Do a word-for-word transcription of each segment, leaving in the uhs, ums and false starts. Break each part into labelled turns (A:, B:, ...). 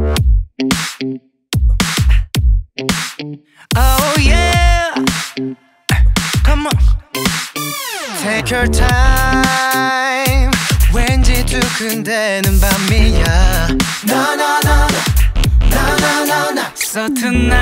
A: Oh yeah, come on. Take your time. 왠지 두근대는 밤이야. No no no no no no no. So tonight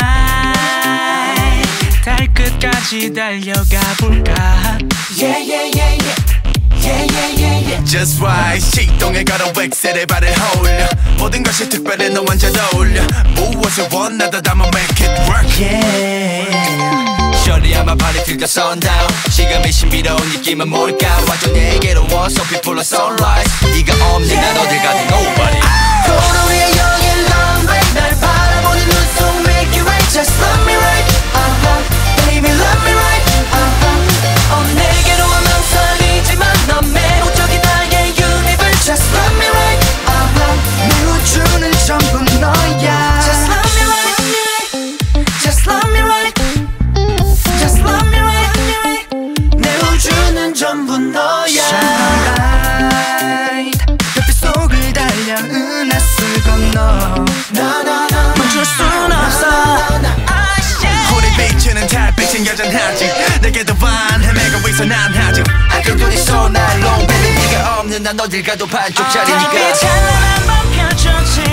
A: 달 끝까지 달려가 볼까. Yeah yeah yeah yeah. Yeah, yeah, yeah, yeah.
B: Just right 시동에 걸어 웩셀에 발을 홀려 모든 것이 특별해 너 완전 어울려 무엇을 원하든 I'ma make it work
A: Yeah.
B: Shorty I'm a party till the sundown 시간의 신비로운 느낌은 뭘까 완전 내게로 와서 people are sunrise 네가 없는 난 어딜 가든 nobody
A: 거울 위에 여기 long way 날 바라보는 눈속 make it right Just love me right uh-huh. Baby love me right uh-huh. 어 내게로 오면 설이지만 넌 매혹적인 나의 universe Just love me right uh-huh. 내 우주는 전부 너야 Just love me right Just love me right Just love me right 내 우주는 전부 너야 Shine bright 별빛 속을 달려 은하수를 건너 No no no 멈출 순 없어
B: 우리 비추는 달빛은 여전하지 내게도 반 헤매고 있어 난 아직 아껴 눈이 쏘 날 long baby 네가 없는 난 어딜 가도 반쪽짜리니까
A: 달빛 찬란한 밤 펼쳐진